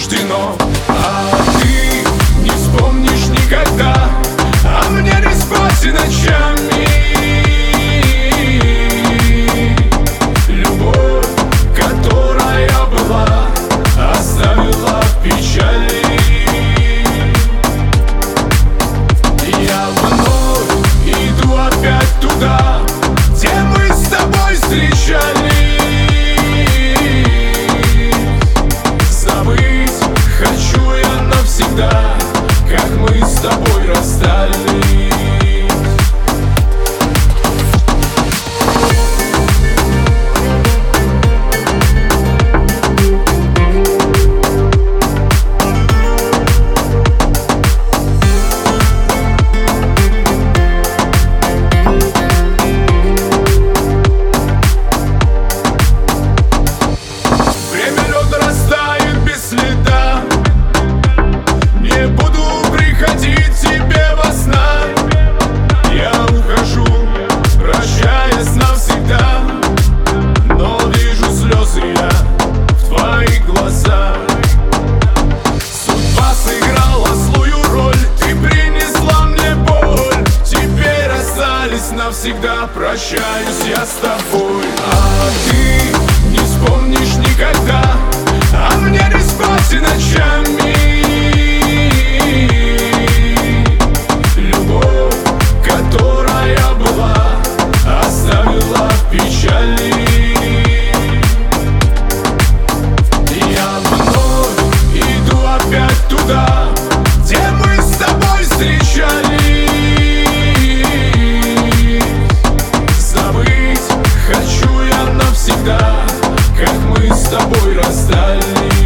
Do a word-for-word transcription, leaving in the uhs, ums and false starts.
суждено. А ты не вспомнишь никогда, а мне не спать и ночами. Любовь, которая была, оставила в печали. Я вновь иду опять туда, где мы с тобой встречались. Забыть хочу я навсегда, как мы с тобой расстались. Навсегда прощаюсь я с тобой, а ты не вспомнишь никогда, а мне не спать и ночами. Любовь, которая была, оставила в печали. Я вновь иду опять туда, где мы с тобой встречались. Навсегда, как мы с тобой расстались.